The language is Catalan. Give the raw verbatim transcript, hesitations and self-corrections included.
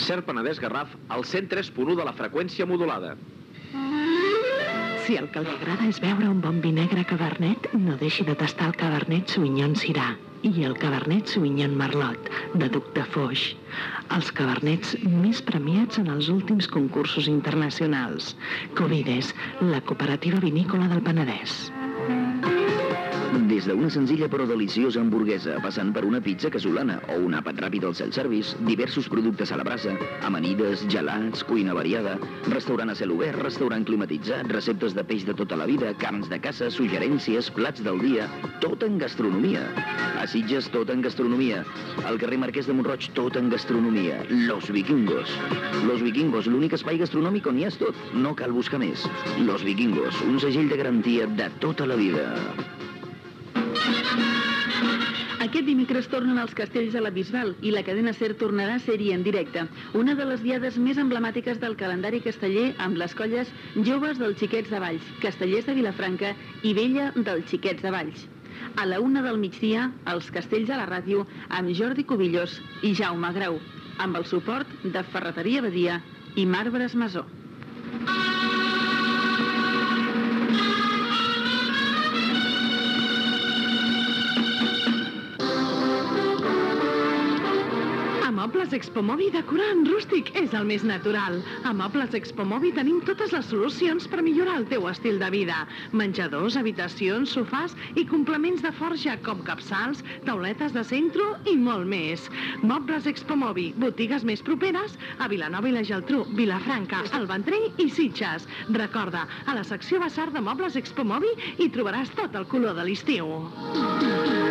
Cert Penedès Garraf, al cent tres punt u de la freqüència modulada. Si el que li agrada és beure un bon vi negre Cabernet, no deixi de tastar el Cabernet Sauvignon Syrah i el Cabernet Sauvignon Merlot, de Duc de Foix. Els cabernets més premiats en els últims concursos internacionals. Covides, la cooperativa vinícola del Penedès. Des d'una senzilla però deliciosa hamburguesa, passant per una pizza casolana o un àpat ràpid al self-service, diversos productes a la brasa, amanides, gelats, cuina variada, restaurant a cel obert, restaurant climatitzat, receptes de peix de tota la vida, carns de caça, suggerències, plats del dia, tot en gastronomia. A Sitges, tot en gastronomia. Al carrer Marquès de Montroig, tot en gastronomia. Los Vikingos. Los Vikingos, l'únic espai gastronòmic on hi és tot. No cal buscar més. Los Vikingos, un segell de garantia de tota la vida. Aquest dimecres tornen els castells a la Bisbal i la cadena SER tornarà a ser-hi en directe. Una de les diades més emblemàtiques del calendari casteller amb les colles joves dels Xiquets de Valls, Castellers de Vilafranca i Vella dels Xiquets de Valls. A la una del migdia, els castells a la ràdio amb Jordi Cubillos i Jaume Grau, amb el suport de Ferreteria Badia i Marbres Masó. A Mobles Expomobi decorar en rústic és el més natural. A Mobles Expomobi tenim totes les solucions per millorar el teu estil de vida. Menjadors, habitacions, sofàs i complements de forja com capçals, tauletes de centre i molt més. Mobles Expomobi, botigues més properes a Vilanova i la Geltrú, Vilafranca, el Vendrell i Sitges. Recorda, a la secció Basar de Mobles Expomobi hi trobaràs tot el color de l'estiu.